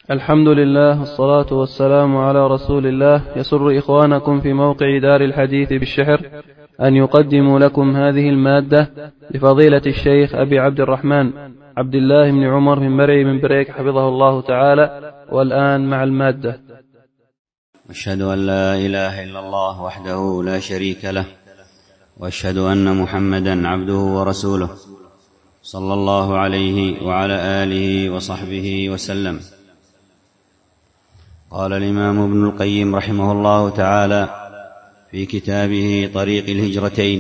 الحمد لله والصلاة والسلام على رسول الله. يسر إخوانكم في موقع دار الحديث بالشحر أن يقدموا لكم هذه المادة لفضيلة الشيخ أبي عبد الرحمن عبد الله بن عمر بن مرعي من بريك حفظه الله تعالى. والآن مع المادة. أشهد أن لا إله إلا الله وحده لا شريك له، وأشهد أن محمدا عبده ورسوله صلى الله عليه وعلى آله وصحبه وسلم. قال الإمام ابن القيم رحمه الله تعالى في كتابه طريق الهجرتين: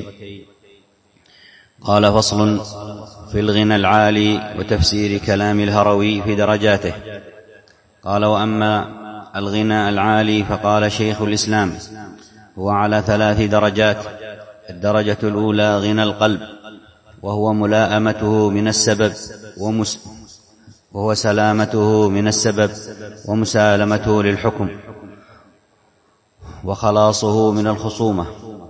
قال: فصل في الغنى العالي وتفسير كلام الهروي في درجاته. قال: وأما الغنى العالي فقال شيخ الإسلام: هو على 3 درجات. الدرجة الأولى غنى القلب، وهو ملاءمته من السبب وهو سلامته من السبب ومسالمته للحكم وخلاصه من الخصومة.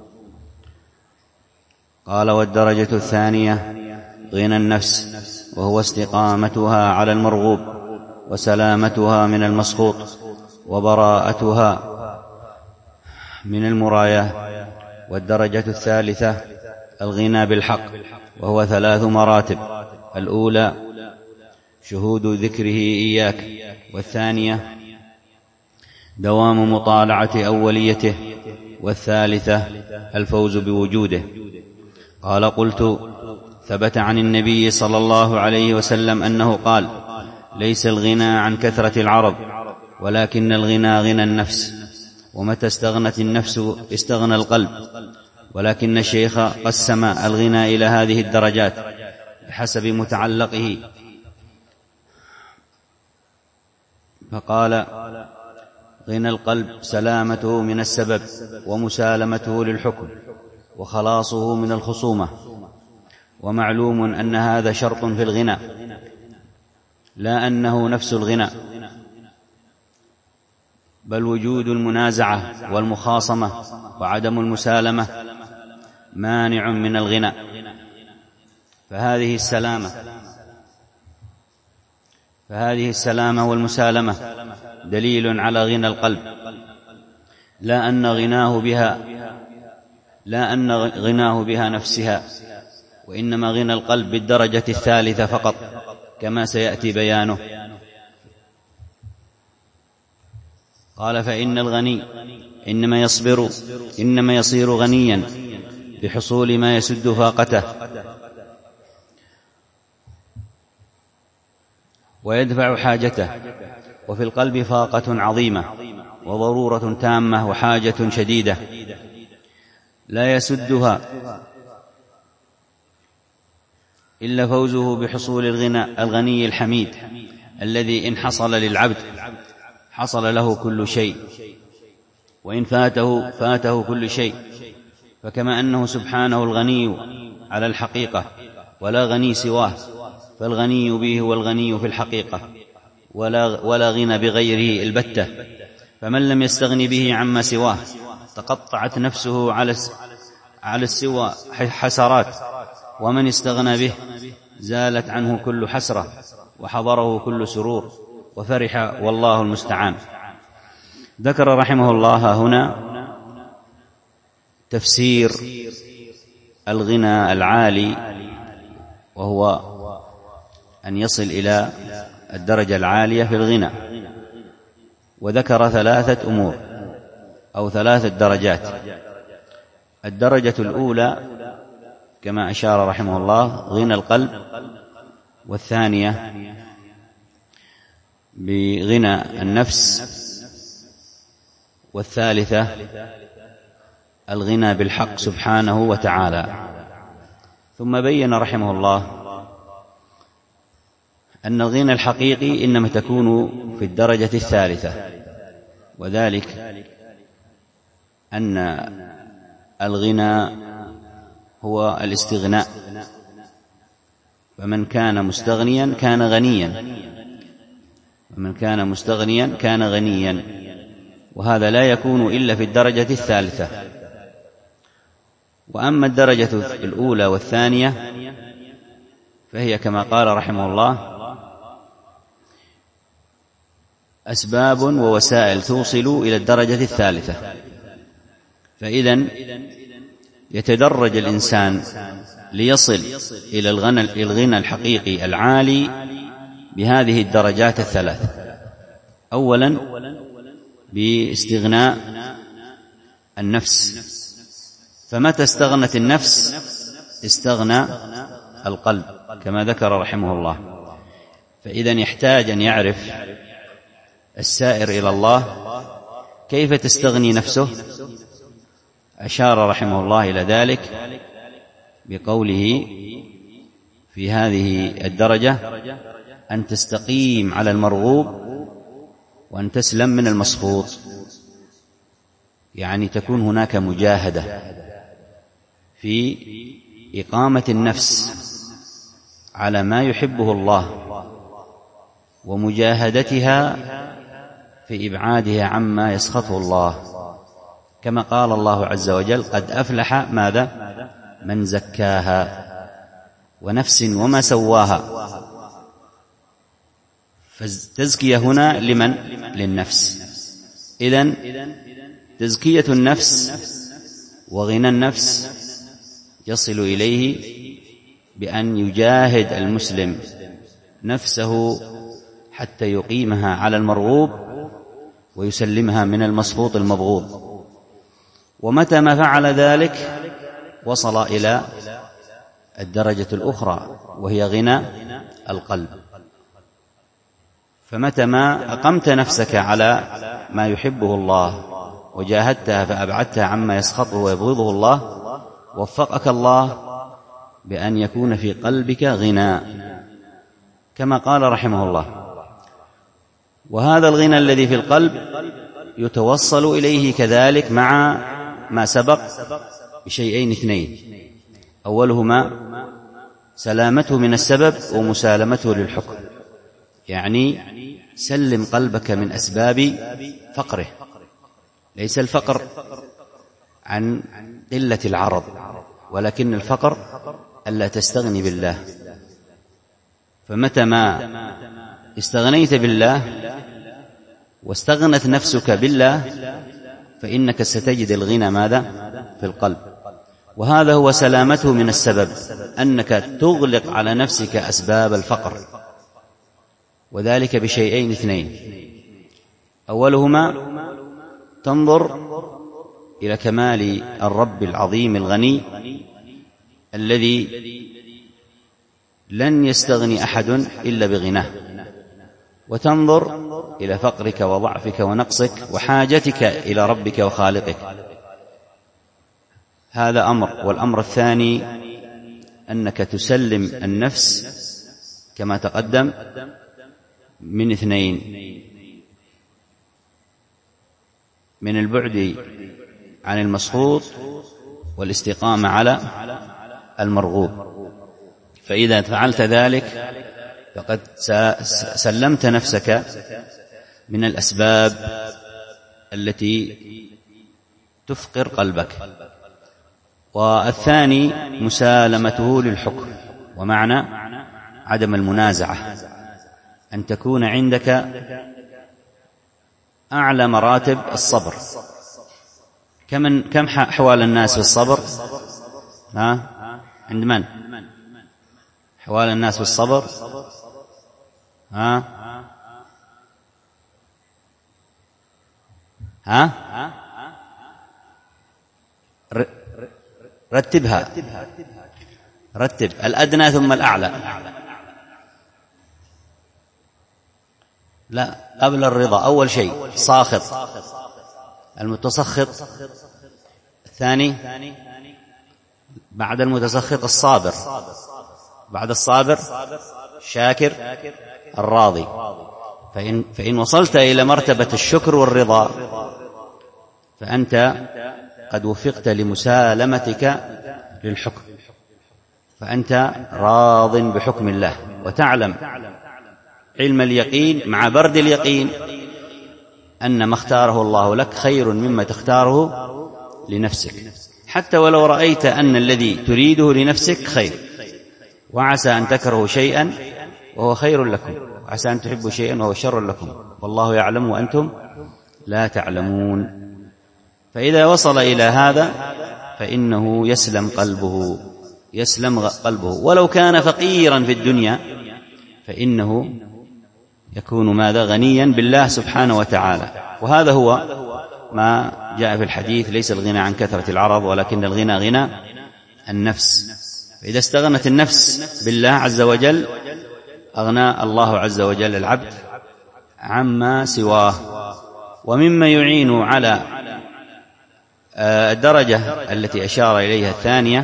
قال: والدرجة الثانية غنى النفس، وهو استقامتها على المرغوب وسلامتها من المسخوط وبراءتها من المراية. والدرجة الثالثة الغنى بالحق، وهو 3 مراتب: الأولى شهود ذكره إياك، والثانية دوام مطالعة أوليته، والثالثة الفوز بوجوده. قال: قلت: ثبت عن النبي صلى الله عليه وسلم أنه قال: ليس الغنى عن كثرة العرض، ولكن الغنى غنى النفس، ومتى استغنت النفس استغنى القلب. ولكن الشيخ قسم الغنى إلى هذه الدرجات بحسب متعلقه، فقال: غنى القلب سلامته من السبب ومسالمته للحكم وخلاصه من الخصومة. ومعلوم أن هذا شرط في الغنى، لا أنه نفس الغنى، بل وجود المنازعة والمخاصمة وعدم المسالمة مانع من الغنى. فهذه السلامة والمسالمة دليل على غنى القلب، لا أن غناه بها نفسها، وإنما غنى القلب بالدرجة الثالثة فقط، كما سيأتي بيانه. قال: فإن الغني إنما يصير غنيا بحصول ما يسد فاقته ويدفع حاجته. وفي القلب فاقة عظيمة وضرورة تامة وحاجة شديدة لا يسدها إلا فوزه بحصول الغني الحميد، الذي إن حصل للعبد حصل له كل شيء، وإن فاته كل شيء. فكما أنه سبحانه الغني على الحقيقة ولا غني سواه، فالغني به هو الغني في الحقيقة، ولا غنى بغيره البتة. فمن لم يستغن به عما سواه تقطعت نفسه على السوى حسرات، ومن استغنى به زالت عنه كل حسرة وحضره كل سرور وفرح، والله المستعان. ذكر رحمه الله هنا تفسير الغنى العالي، وهو أن يصل إلى الدرجة العالية في الغنى، وذكر 3 أمور أو 3 درجات. الدرجة الأولى كما أشار رحمه الله غنى القلب، والثانية بغنى النفس، والثالثة الغنى بالحق سبحانه وتعالى. ثم بين رحمه الله أن الغنى الحقيقي إنما تكون في الدرجة الثالثة، وذلك أن الغنى هو الاستغناء، فمن كان مستغنيا كان غنيا، وهذا لا يكون إلا في الدرجة الثالثة. وأما الدرجة الأولى والثانية فهي كما قال رحمه الله: أسباب ووسائل توصل إلى الدرجة الثالثة. فإذن يتدرج الإنسان ليصل إلى الغنى الحقيقي العالي بهذه الدرجات الثلاث. أولا باستغناء النفس، فمتى استغنت النفس استغنى القلب كما ذكر رحمه الله. فإذن يحتاج أن يعرف السائر إلى الله كيف تستغني نفسه. أشار رحمه الله إلى ذلك بقوله في هذه الدرجة: أن تستقيم على المرغوب وأن تسلم من المسخوط. يعني تكون هناك مجاهدة في إقامة النفس على ما يحبه الله، ومجاهدتها في إبعادها عما يسخطه الله، كما قال الله عز وجل: قد أفلح ماذا؟ من زكاها، ونفس وما سواها. فالتزكية هنا لمن؟ للنفس. إذن تزكية النفس وغنى النفس يصل إليه بأن يجاهد المسلم نفسه حتى يقيمها على المرغوب ويسلمها من المسخوط المبغوض. ومتى ما فعل ذلك وصل إلى الدرجة الأخرى وهي غنى القلب. فمتى ما أقمت نفسك على ما يحبه الله وجاهدتها فأبعدتها عما يسخطه ويبغضه الله، وفقك الله بأن يكون في قلبك غنى، كما قال رحمه الله: وهذا الغنى الذي في القلب يتوصل إليه كذلك مع ما سبق بشيئين اثنين: أولهما سلامته من السبب ومسالمته للحكم. يعني سلم قلبك من أسباب فقره. ليس الفقر عن قلة العرض، ولكن الفقر ألا تستغني بالله. فمتى ما استغنيت بالله واستغنت نفسك بالله فإنك ستجد الغنى ماذا؟ في القلب. وهذا هو سلامته من السبب، أنك تغلق على نفسك أسباب الفقر، وذلك بشيئين اثنين: أولهما تنظر إلى كمال الرب العظيم الغني الذي لن يستغني أحد إلا بغناه، وتنظر إلى فقرك وضعفك ونقصك وحاجتك إلى ربك وخالقك. هذا أمر. والأمر الثاني أنك تسلم النفس كما تقدم من اثنين: من البعد عن المسخوط والاستقامة على المرغوب. فإذا فعلت ذلك فقد سلمت نفسك من الأسباب التي تفقر قلبك. والثاني مسالمته للحكم، ومعنى عدم المنازعة، أن تكون عندك أعلى مراتب الصبر. كم حوال الناس في الصبر؟ عند من؟ حوال الناس في الصبر؟ رتبها، رتب الأدنى ثم الأعلى. لا، قبل الرضا أول شيء ساخط، المتسخط الثاني، بعد المتسخط الصابر، بعد الصابر شاكر الراضي. فإن وصلت إلى مرتبة الشكر والرضا فأنت قد وفقت لمسالمتك للحكم، فأنت راض بحكم الله، وتعلم علم اليقين مع برد اليقين أن ما اختاره الله لك خير مما تختاره لنفسك، حتى ولو رأيت أن الذي تريده لنفسك خير، وعسى أن تكرهوا شيئا وهو خير لكم، عسى أن تحبوا شيئا وهو شر لكم والله يعلم وأنتم لا تعلمون. فإذا وصل إلى هذا فإنه يسلم قلبه ولو كان فقيرا في الدنيا فإنه يكون ماذا؟ غنيا بالله سبحانه وتعالى. وهذا هو ما جاء في الحديث: ليس الغنى عن كثرة العرض ولكن الغنى غنى النفس. فإذا استغنت النفس بالله عز وجل أغنى الله عز وجل العبد عما سواه. ومما يعين على الدرجة التي أشار إليها الثانية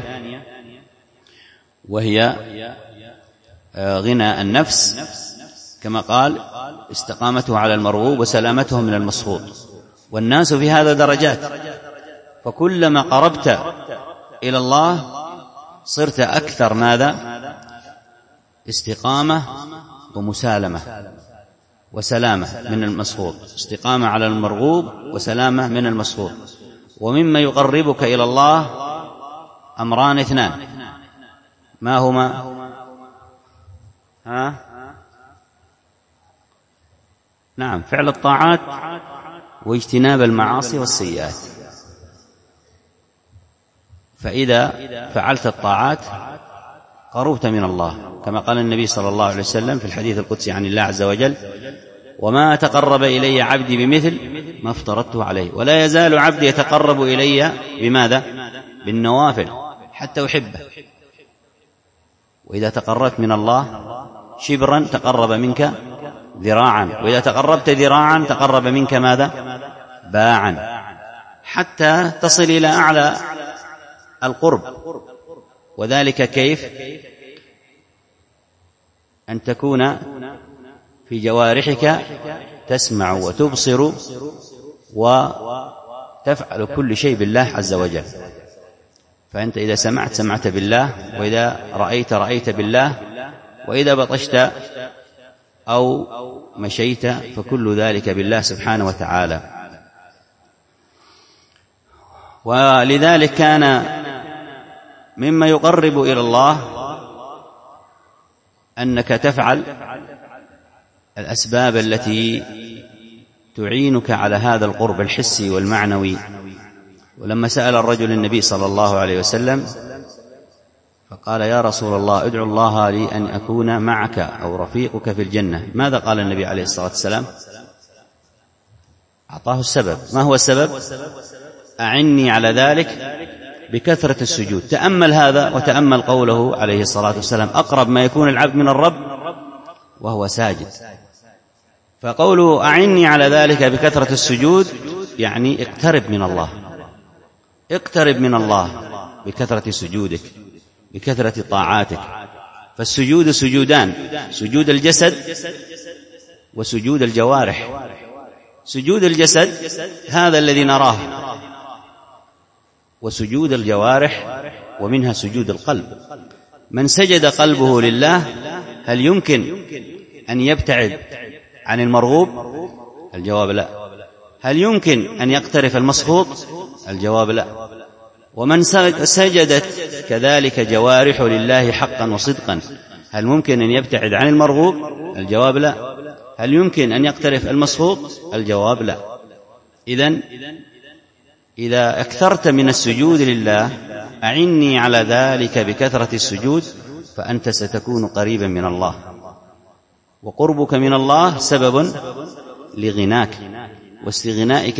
وهي غنى النفس كما قال: استقامته على المرغوب وسلامته من المسخوط. والناس في هذا درجات، فكلما قربت إلى الله صرت أكثر ماذا؟ استقامة ومسالمة وسلامة من المسخوط. استقامة على المرغوب وسلامة من المسخوط. ومما يقربك إلى الله أمران اثنان، ما هما؟ نعم، فعل الطاعات واجتناب المعاصي والسيئات. فإذا فعلت الطاعات قربت من الله، كما قال النبي صلى الله عليه وسلم في الحديث القدسي عن الله عز وجل: وما تقرب إلي عبدي بمثل ما افترضته عليه، ولا يزال عبدي يتقرب إلي بماذا؟ بالنوافل حتى أحبه. وإذا تقربت من الله شبرا تقرب منك ذراعا، وإذا تقربت ذراعا تقرب منك ماذا؟ باعا، حتى تصل إلى أعلى القرب. وذلك كيف؟ أن تكون في جوارحك تسمع وتبصر وتفعل كل شيء بالله عز وجل. فأنت إذا سمعت بالله، وإذا رأيت بالله، وإذا بطشت أو مشيت فكل ذلك بالله سبحانه وتعالى. ولذلك كان مما يقرب إلى الله أنك تفعل الأسباب التي تعينك على هذا القرب الحسي والمعنوي. ولما سأل الرجل النبي صلى الله عليه وسلم فقال: يا رسول الله، ادعو الله لي أن أكون معك أو رفيقك في الجنة. ماذا قال النبي عليه الصلاة والسلام؟ أعطاه السبب. ما هو السبب؟ أعني على ذلك بكثرة السجود. تأمل هذا وتأمل قوله عليه الصلاة والسلام: أقرب ما يكون العبد من الرب وهو ساجد. فقوله أعني على ذلك بكثرة السجود يعني اقترب من الله، اقترب من الله بكثرة سجودك، بكثرة طاعاتك. فالسجود سجودان: سجود الجسد وسجود الجوارح. سجود الجسد هذا الذي نراه، وسجود الجوارح ومنها سجود القلب. من سجد قلبه لله هل يمكن أن يبتعد عن المرغوب؟ الجواب لا. هل يمكن أن يقترف المسخوط؟ الجواب لا. ومن سجدت كذلك جوارح لله حقا وصدقا هل ممكن أن يبتعد عن المرغوب؟ الجواب لا. هل يمكن أن يقترف المسخوط؟ الجواب لا. إذا أكثرت من السجود لله أعني على ذلك بكثرة السجود فأنت ستكون قريبا من الله، وقربك من الله سبب لغناك واستغنائك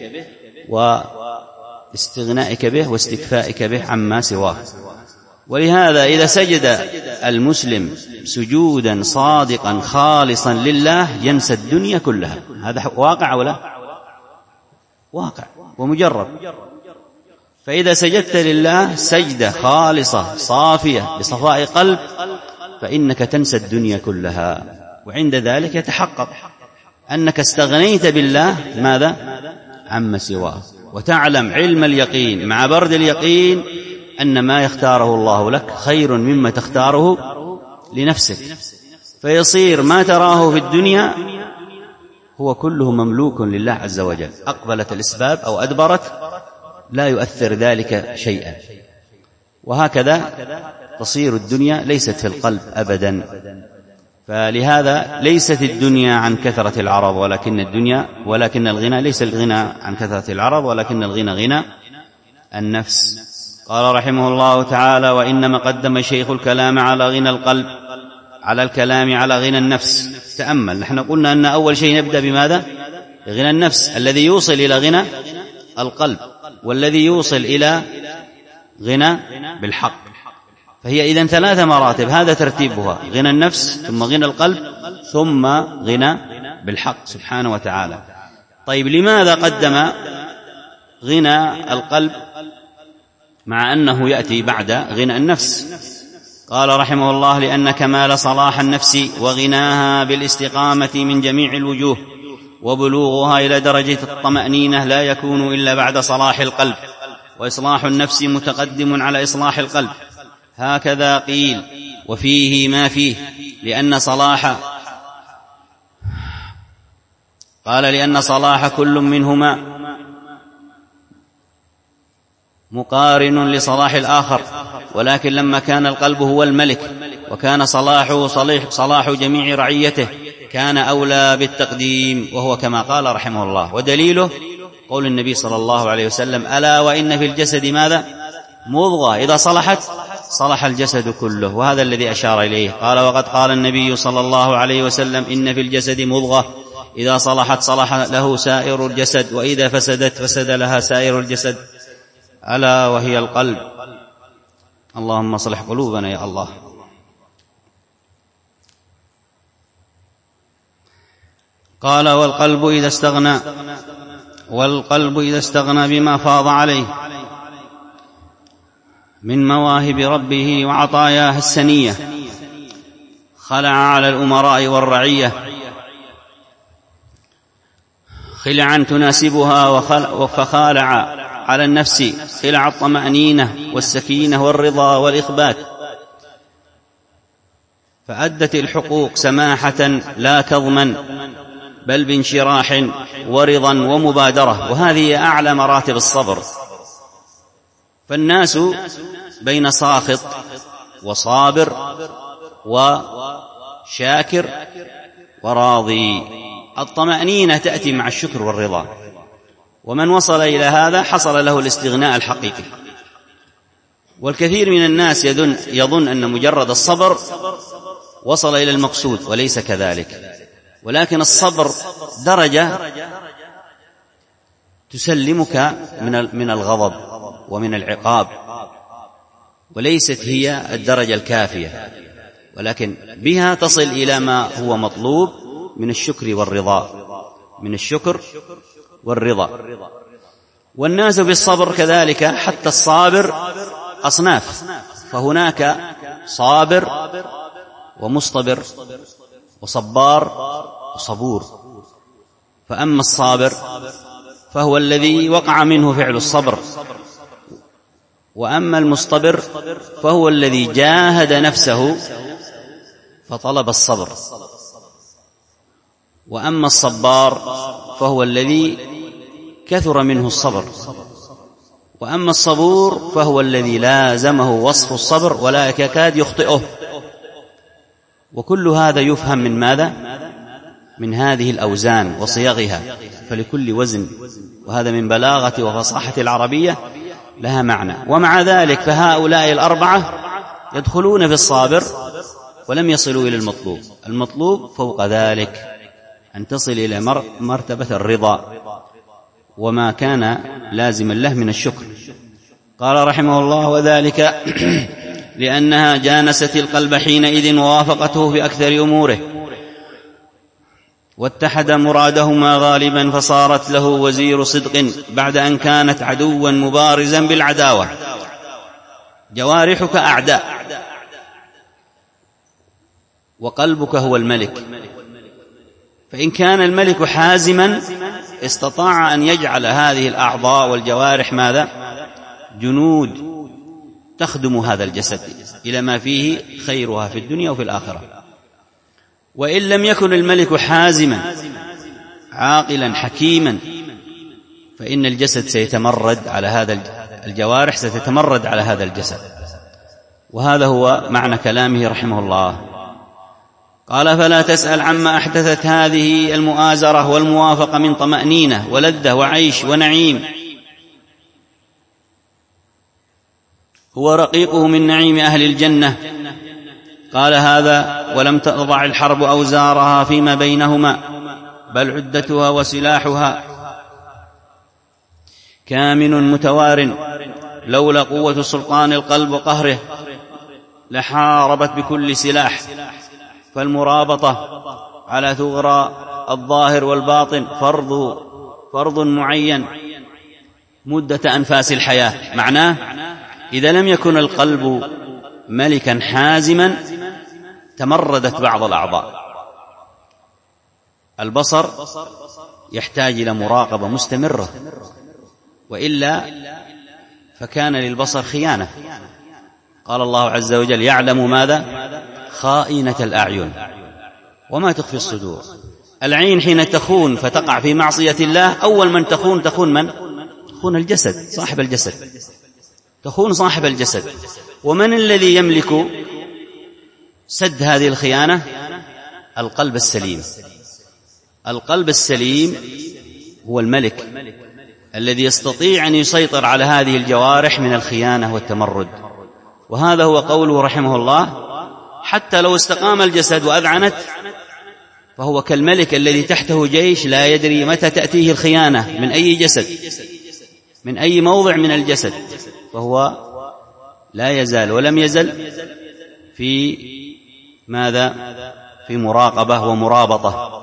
به واستكفائك به عما سواه. ولهذا إذا سجد المسلم سجودا صادقا خالصا لله ينسى الدنيا كلها. هذا واقع ولا؟ واقع ومجرب. فإذا سجدت لله سجدة خالصة صافية بصفاء قلب فإنك تنسى الدنيا كلها، وعند ذلك يتحقق أنك استغنيت بالله ماذا؟ عما سواه. وتعلم علم اليقين مع برد اليقين أن ما يختاره الله لك خير مما تختاره لنفسك، فيصير ما تراه في الدنيا هو كله مملوك لله عز وجل. أقبلت الأسباب أو أدبرت لا يؤثر ذلك شيئا. وهكذا تصير الدنيا ليست في القلب أبدا، فلهذا ليست الدنيا عن كثرة العرض ولكن الغنى ليس الغنى عن كثرة العرض، ولكن الغنى غنى النفس. قال رحمه الله تعالى: وإنما قدم الشيخ الكلام على غنى القلب على الكلام على غنى النفس. تأمل، نحن قلنا أن أول شيء نبدأ بماذا؟ غنى النفس الذي يوصل إلى غنى القلب، والذي يوصل إلى غنى بالحق. فهي إذن 3 مراتب، هذا ترتيبها: غنى النفس، ثم غنى القلب، ثم غنى بالحق سبحانه وتعالى. طيب، لماذا قدم غنى القلب مع أنه يأتي بعد غنى النفس؟ قال رحمه الله: لأن كمال صلاح النفس وغناها بالاستقامة من جميع الوجوه وبلوغها إلى درجة الطمأنينة لا يكون إلا بعد صلاح القلب، وإصلاح النفس متقدم على إصلاح القلب. هكذا قيل، وفيه ما فيه، لأن صلاح كل منهما مقارن لصلاح الآخر، ولكن لما كان القلب هو الملك وكان صلاحه صلاح جميع رعيته كان أولى بالتقديم، وهو كما قال رحمه الله. ودليله قول النبي صلى الله عليه وسلم: ألا وإن في الجسد ماذا؟ مضغة، إذا صلحت صلح الجسد كله. وهذا الذي أشار إليه. قال: وقد قال النبي صلى الله عليه وسلم: إن في الجسد مضغة إذا صلحت صلح له سائر الجسد، وإذا فسدت فسد لها سائر الجسد، ألا وهي القلب. اللهم صلح قلوبنا يا الله. قال: والقلب إذا استغنى بما فاض عليه من مواهب ربه وعطاياه السنية خلع على الأمراء والرعية خلعا تناسبها، فخالع على النفس خلع الطمأنينة والسكينة والرضا والإخبات، فأدت الحقوق سماحة لا كظما، بل بانشراح ورضا ومبادرة. وهذه أعلى مراتب الصبر. فالناس بين ساخط وصابر وشاكر وراضي. الطمأنينة تأتي مع الشكر والرضا، ومن وصل إلى هذا حصل له الاستغناء الحقيقي. والكثير من الناس يظن أن مجرد الصبر وصل إلى المقصود، وليس كذلك. ولكن الصبر درجة تسلمك من الغضب ومن العقاب، وليست هي الدرجة الكافية، ولكن بها تصل إلى ما هو مطلوب من الشكر والرضا. والناس بالصبر كذلك، حتى الصابر أصناف، فهناك صابر ومصطبر وصبار وصبور. فأما الصابر فهو الذي وقع منه فعل الصبر، وأما المصطبر فهو الذي جاهد نفسه فطلب الصبر، وأما الصبار فهو الذي كثر منه الصبر، وأما الصبور فهو الذي لازمه وصف الصبر ولا يكاد يخطئه. وكل هذا يفهم من ماذا؟ من هذه الأوزان وصيغها، فلكل وزن، وهذا من بلاغة وفصاحة العربية لها معنى. ومع ذلك فهؤلاء الأربعة يدخلون في الصابر ولم يصلوا إلى المطلوب فوق ذلك، أن تصل إلى مرتبة الرضا وما كان لازما له من الشكر. قال رحمه الله: وذلك لأنها جانست القلب حينئذ ووافقته في أكثر أموره، واتحد مرادهما غالبا، فصارت له وزير صدق بعد أن كانت عدوا مبارزا بالعداوة. جوارحك أعداء، وقلبك هو الملك. فإن كان الملك حازما استطاع أن يجعل هذه الأعضاء والجوارح ماذا؟ جنود تخدم هذا الجسد إلى ما فيه خيرها في الدنيا وفي الآخرة. وإن لم يكن الملك حازما عاقلا حكيما فإن الجسد سيتمرد على هذا، الجوارح ستتمرد على هذا الجسد. وهذا هو معنى كلامه رحمه الله. قال: فلا تسأل عما أحدثت هذه المؤازرة والموافقة من طمأنينة ولذة وعيش ونعيم، هو رقيقه من نعيم أهل الجنة. قال: هذا ولم تضع الحرب أوزارها فيما بينهما، بل عدتها وسلاحها كامن متوار، لولا قوة سلطان القلب وقهره لحاربت بكل سلاح. فالمرابطة على ثغرى الظاهر والباطن فرض معين مدة أنفاس الحياة. معناه إذا لم يكن القلب ملكا حازما تمردت بعض الأعضاء. البصر يحتاج إلى مراقبة مستمرة، وإلا فكان للبصر خيانة. قال الله عز وجل: يعلم ماذا؟ خائنة الأعين وما تخفي الصدور. العين حين تخون فتقع في معصية الله، أول من تخون من؟ تخون الجسد، صاحب الجسد، تخون صاحب الجسد. ومن الذي يملك سد هذه الخيانة؟ القلب السليم. القلب السليم هو الملك الذي يستطيع أن يسيطر على هذه الجوارح من الخيانة والتمرد. وهذا هو قوله رحمه الله: حتى لو استقام الجسد وأذعنت فهو كالملك الذي تحته جيش لا يدري متى تأتيه الخيانة من أي جسد، من أي موضع من الجسد، فهو لا يزال ولم يزل في ماذا؟ في مراقبة ومرابطة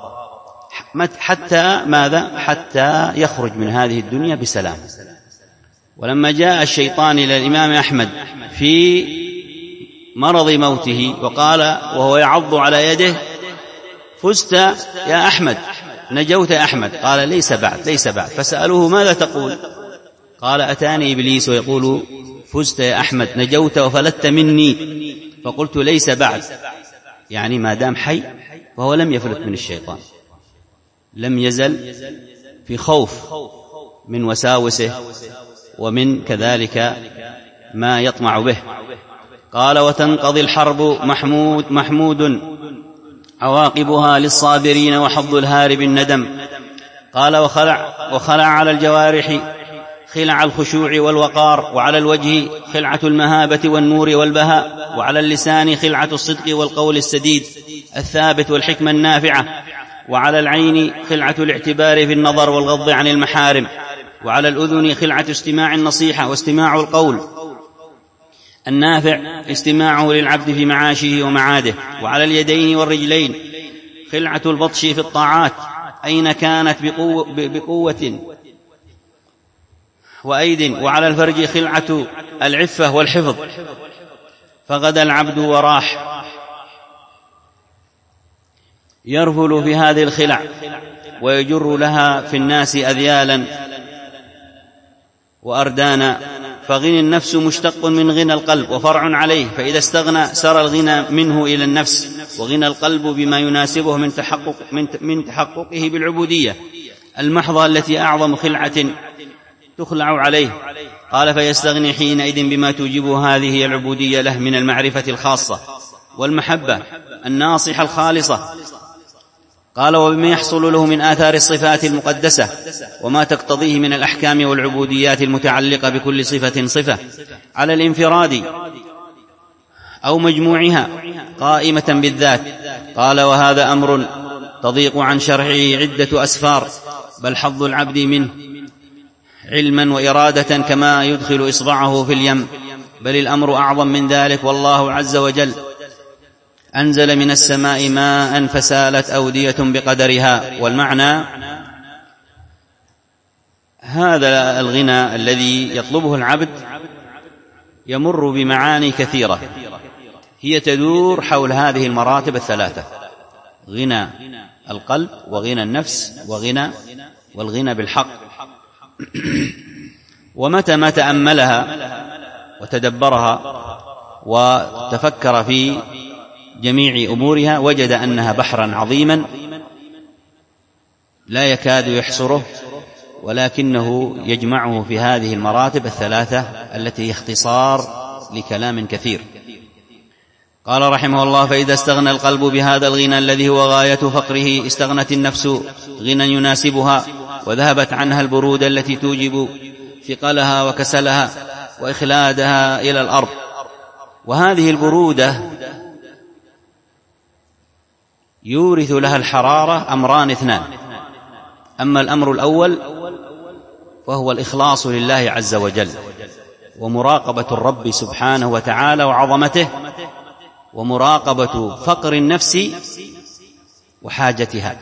حتى ماذا؟ حتى يخرج من هذه الدنيا بسلام. ولما جاء الشيطان إلى الإمام أحمد في مرض موته وقال وهو يعض على يده: فزت يا أحمد، نجوت يا أحمد. قال: ليس بعد. فسألوه: ماذا تقول؟ قال: أتاني إبليس ويقول: فزت يا أحمد، نجوت وفلت مني. فقلت: ليس بعد، يعني ما دام حي فهو لم يفلت من الشيطان، لم يزل في خوف من وساوسه ومن كذلك ما يطمع به. قال: وتنقضي الحرب محمود عواقبها للصابرين وحظ الهارب الندم. قال: وخلع على الجوارح خلع الخشوع والوقار، وعلى الوجه خلعة المهابة والنور والبهاء، وعلى اللسان خلعة الصدق والقول السديد الثابت والحكمة النافعة، وعلى العين خلعة الاعتبار في النظر والغض عن المحارم، وعلى الأذن خلعة استماع النصيحة واستماع القول النافع استماعه للعبد في معاشه ومعاده، وعلى اليدين والرجلين خلعة البطش في الطاعات أين كانت بقوة وأيد، وعلى الفرج خلعة العفة والحفظ. فغدا العبد وراح يرفل في هذه الخلع ويجر لها في الناس أذيالا وأردانا. فغنى النفس مشتق من غنى القلب وفرع عليه، فإذا استغنى سر الغنى منه إلى النفس، وغنى القلب بما يناسبه من تحققه بالعبودية المحضة التي أعظم خلعة تخلع عليه. قال: فيستغني حينئذ بما توجبه هذه العبودية له من المعرفة الخاصة والمحبة الناصحة الخالصة. قال: وبما يحصل له من آثار الصفات المقدسة وما تقتضيه من الأحكام والعبوديات المتعلقة بكل صفة على الانفراد أو مجموعها قائمة بالذات. قال: وهذا أمر تضيق عن شرعه عدة أسفار، بل حظ العبد منه علما وإرادة كما يدخل إصبعه في اليم، بل الأمر أعظم من ذلك. والله عز وجل أنزل من السماء ماء فسالت أودية بقدرها. والمعنى هذا الغنى الذي يطلبه العبد يمر بمعاني كثيرة هي تدور حول هذه المراتب الثلاثة: غنى القلب وغنى النفس والغنى بالحق. ومتى ما تأملها وتدبرها وتفكر في جميع أمورها وجد أنها بحرا عظيما لا يكاد يحصره، ولكنه يجمعه في هذه المراتب الثلاثة التي هي اختصار لكلام كثير. قال رحمه الله: فإذا استغنى القلب بهذا الغنى الذي هو غاية فقره استغنت النفس غنى يناسبها، وذهبت عنها البرودة التي توجب ثقلها وكسلها وإخلادها إلى الأرض. وهذه البرودة يورث لها الحرارة أمران اثنان: أما الأمر الأول فهو الإخلاص لله عز وجل، ومراقبة الرب سبحانه وتعالى وعظمته، ومراقبة فقر النفس وحاجتها.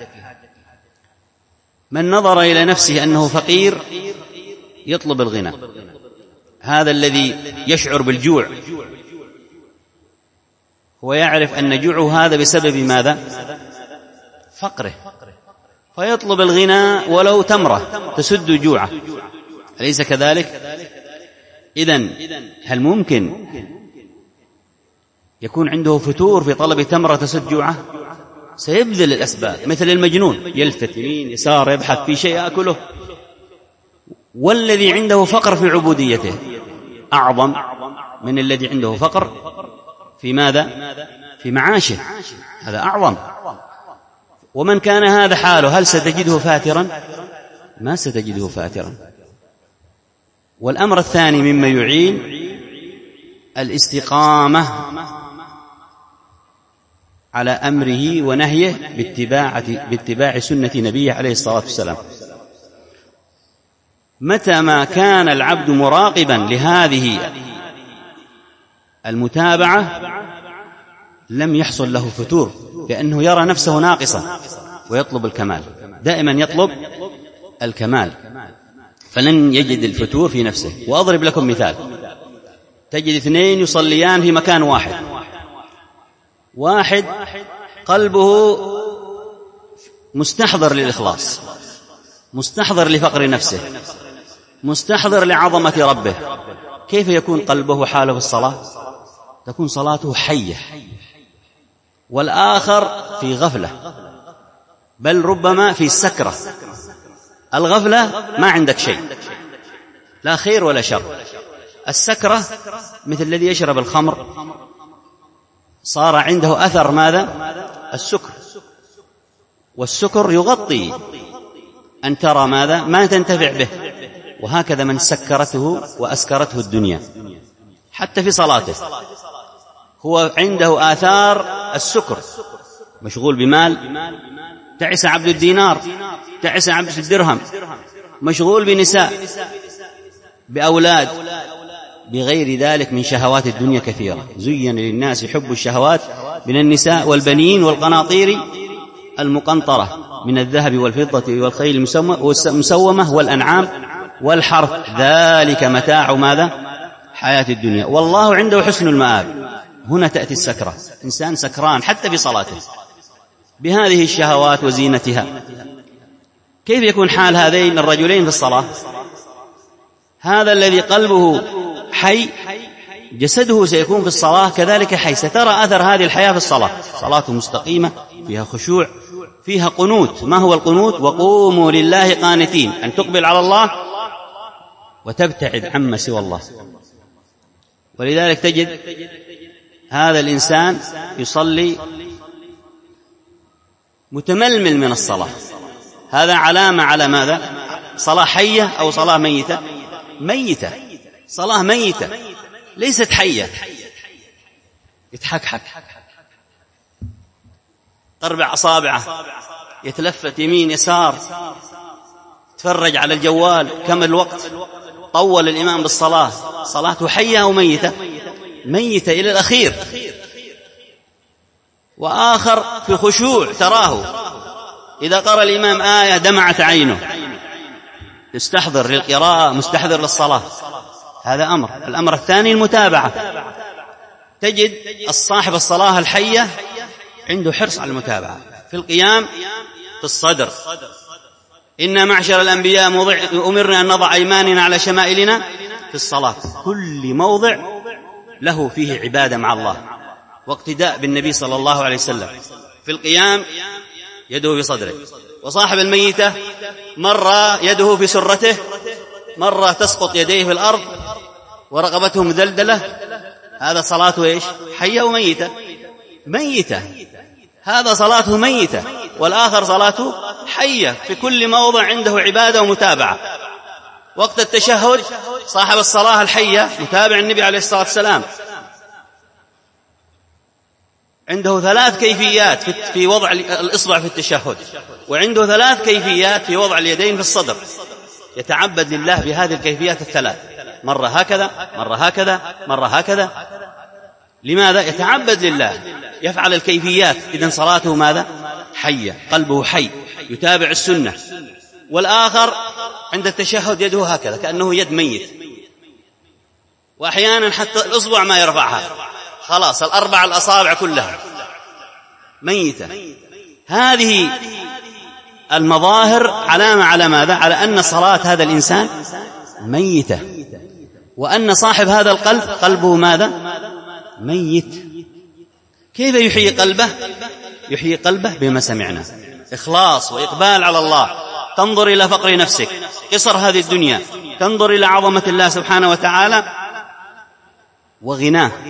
من نظر إلى نفسه أنه فقير يطلب الغنى، هذا الذي يشعر بالجوع هو يعرف أن جوعه هذا بسبب ماذا؟ فقره، فيطلب الغنى ولو تمرة تسد جوعه، أليس كذلك؟ إذن هل ممكن يكون عنده فتور في طلب تمرة تسد جوعه؟ سيبذل الأسباب، مثل المجنون يلتفت يمين يسار يبحث في شيء يأكله. والذي عنده فقر في عبوديته أعظم من الذي عنده فقر في ماذا؟ في معاشه، هذا أعظم. ومن كان هذا حاله هل ستجده فاترا؟ ما ستجده فاترا. والأمر الثاني مما يعين الاستقامة على أمره ونهيه باتباع سنة نبيه عليه الصلاة والسلام. متى ما كان العبد مراقبا لهذه المتابعة لم يحصل له فتور، لأنه يرى نفسه ناقصا ويطلب الكمال، دائما يطلب الكمال، فلن يجد الفتور في نفسه. وأضرب لكم مثال: تجد اثنين يصليان في مكان واحد قلبه مستحضر للإخلاص، مستحضر لفقر نفسه، مستحضر لعظمة ربه، كيف يكون قلبه حاله في الصلاة؟ تكون صلاته حية. والآخر في غفلة، بل ربما في سكرة. الغفلة ما عندك شيء، لا خير ولا شر. السكرة مثل الذي يشرب الخمر، صار عنده أثر ماذا؟ السكر، والسكر يغطي أن ترى ماذا؟ ما تنتفع به. وهكذا من سكرته وأسكرته الدنيا حتى في صلاته هو عنده آثار السكر، مشغول بمال، تعس عبد الدينار، تعس عبد الدرهم، مشغول بنساء، بأولاد، بغير ذلك من شهوات الدنيا كثيرة. زين للناس حب الشهوات من النساء والبنين والقناطير المقنطرة من الذهب والفضة والخيل المسومة والأنعام والحرث، ذلك متاع ماذا؟ حياة الدنيا، والله عنده حسن المآب. هنا تأتي السكرة، إنسان سكران حتى في صلاته بهذه الشهوات وزينتها. كيف يكون حال هذين الرجلين في الصلاة؟ هذا الذي قلبه حي جسده سيكون في الصلاة كذلك حي، سترى أثر هذه الحياة في الصلاة، صلاته مستقيمة فيها خشوع، فيها قنوت. ما هو القنوت؟ وقوموا لله قانتين، أن تقبل على الله وتبتعد عما سوى الله. ولذلك تجد هذا الإنسان يصلي متململ من الصلاة، هذا علامة على ماذا؟ صلاة حية أو صلاة ميتة؟ ميتة، صلاة ميتة ليست حية. يتحكحك، تربع أصابعه، يتلفت يمين يسار، تفرج على الجوال، كم الوقت، طول الإمام بالصلاة. صلاته حية أو ميتة؟ ميتة إلى الأخير. وآخر في خشوع، تراه إذا قرأ الإمام آية دمعت عينه، يستحضر للقراءة، مستحضر للصلاة. هذا أمر. الأمر الثاني المتابعة. تجد الصاحب الصلاة الحية عنده حرص على المتابعة في القيام، في الصدر. إنا معشر الأنبياء أمرنا أن نضع أيماننا على شمائلنا في الصلاة. كل موضع له فيه عبادة مع الله واقتداء بالنبي صلى الله عليه وسلم. في القيام يده في صدره. وصاحب الميتة مرة يده في سرته، مرة تسقط يديه في الأرض ورقبته مدلدلة. هذا صلاته إيش؟ حية وميتة. ميتة، هذا صلاته ميتة، والآخر صلاته حية، في كل موضع عنده عبادة ومتابعة. وقت التشهد صاحب الصلاة الحية متابع النبي عليه الصلاة والسلام، عنده 3 كيفيات في وضع الإصبع في التشهد، وعنده 3 كيفيات في وضع اليدين في الصدر، يتعبد لله بهذه الكيفيات ال3، مرة هكذا، مرة هكذا، مرة هكذا. لماذا؟ يتعبد لله، يفعل الكيفيات. إذن صلاته ماذا؟ حية، قلبه حي، يتابع السنة. والآخر عند التشهد يده هكذا كأنه يد ميت، وأحيانا حتى الأصبع ما يرفعها، خلاص 4 الأصابع كلها ميتة. هذه المظاهر علامة على ماذا؟ على أن صلاة هذا الإنسان ميتة، وأن صاحب هذا القلب قلبه ماذا؟ ميت. كيف يحيي قلبه؟ يحيي قلبه بما سمعنا، إخلاص وإقبال على الله، تنظر إلى فقر نفسك، قصر هذه الدنيا، تنظر إلى عظمة الله سبحانه وتعالى وغناه،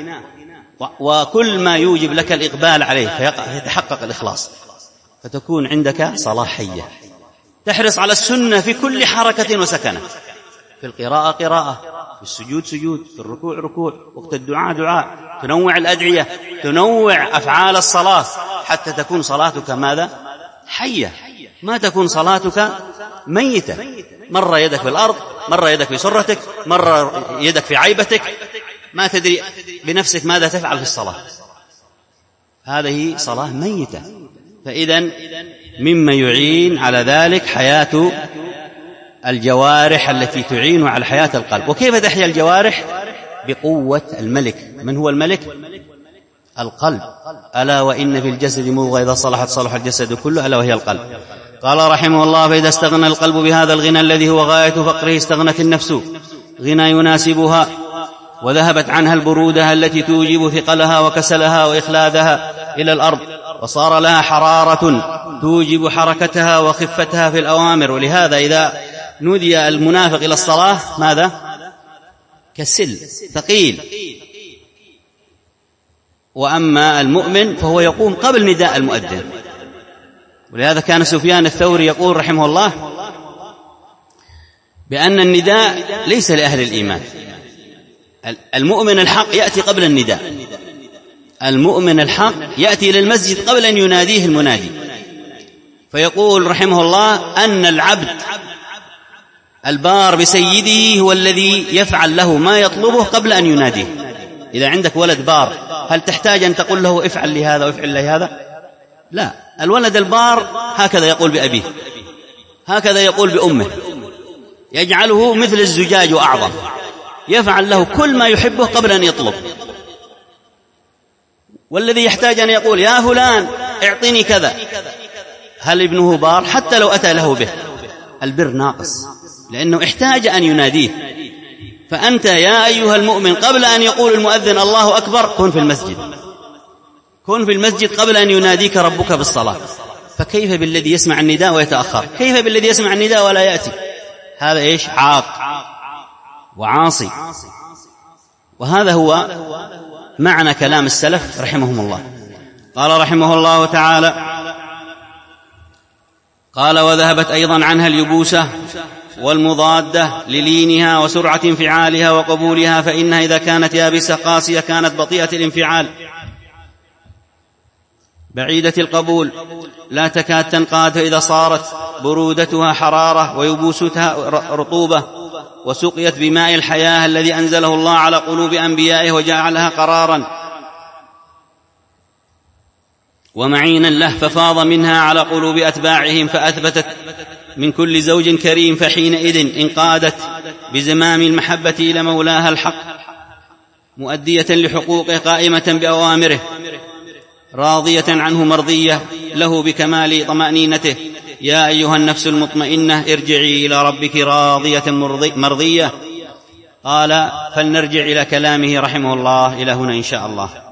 وكل ما يوجب لك الإقبال عليه فيتحقق الإخلاص، فتكون عندك صلاة حية. تحرص على السنة في كل حركة وسكنة، في القراءة قراءة، في السجود سجود، في الركوع ركوع، وقت الدعاء دعاء، تنوع الأدعية، تنوع أفعال الصلاة حتى تكون صلاتك ماذا؟ حية، ما تكون صلاتك ميتة، مرة يدك في الأرض، مرة يدك في سرتك، مرة يدك في عيبتك، ما تدري بنفسك ماذا تفعل في الصلاة. هذه صلاة ميتة. فإذن مما يعين على ذلك حياة الجوارح التي تعين على حياة القلب. وكيف تحيا الجوارح؟ بقوة الملك. من هو الملك؟ القلب. ألا وإن في الجسد مضغة إذا صلحت صلح الجسد كله، ألا وهي القلب. قال رحمه الله: فإذا استغنى القلب بهذا الغنى الذي هو غاية فقره استغنت النفس غنى يناسبها، وذهبت عنها البرودة التي توجب ثقلها وكسلها وإخلادها إلى الأرض، وصار لها حرارة توجب حركتها وخفتها في الأوامر. ولهذا إذا نودي المنافق إلى الصلاة ماذا؟ كسل ثقيل. وأما المؤمن فهو يقوم قبل نداء المؤذن. ولهذا كان سفيان الثوري يقول رحمه الله بأن النداء ليس لأهل الإيمان. المؤمن الحق يأتي قبل النداء، المؤمن الحق يأتي للمسجد قبل أن يناديه المنادي. فيقول رحمه الله أن العبد البار بسيده هو الذي يفعل له ما يطلبه قبل أن يناديه. إذا عندك ولد بار هل تحتاج أن تقول له افعل لي هذا وافعل لي هذا؟ لا، الولد البار هكذا يقول بأبيه، هكذا يقول بأمه، يجعله مثل الزجاج وأعظم، يفعل له كل ما يحبه قبل أن يطلب. والذي يحتاج أن يقول يا فلان اعطني كذا، هل ابنه بار؟ حتى لو أتى له به البر ناقص، لأنه احتاج أن يناديه. فأنت يا أيها المؤمن قبل أن يقول المؤذن الله أكبر كن في المسجد، كن في المسجد قبل أن يناديك ربك بالصلاة. فكيف بالذي يسمع النداء ويتأخر؟ كيف بالذي يسمع النداء ولا يأتي؟ هذا إيش؟ عاق وعاصي. وهذا هو معنى كلام السلف رحمهم الله. قال رحمه الله تعالى: قال: وذهبت أيضا عنها اليبوسة والمضادة للينها وسرعة انفعالها وقبولها، فإنها إذا كانت يابسة قاسية كانت بطيئة الانفعال بعيدة القبول، لا تكاد تنقاد إذا صارت برودتها حرارة ويبوستها رطوبة، وسقيت بماء الحياة الذي أنزله الله على قلوب أنبيائه وجعلها قرارا ومعينا له، ففاض منها على قلوب أتباعهم فأثبتت من كل زوج كريم، فحينئذ انقادت بزمام المحبة إلى مولاها الحق، مؤدية لحقوقه قائمة بأوامره، راضية عنه مرضية له بكمال طمأنينته. يا أيها النفس المطمئنة ارجعي إلى ربك راضية مرضية. قال: فلنرجع إلى كلامه رحمه الله إلى هنا إن شاء الله.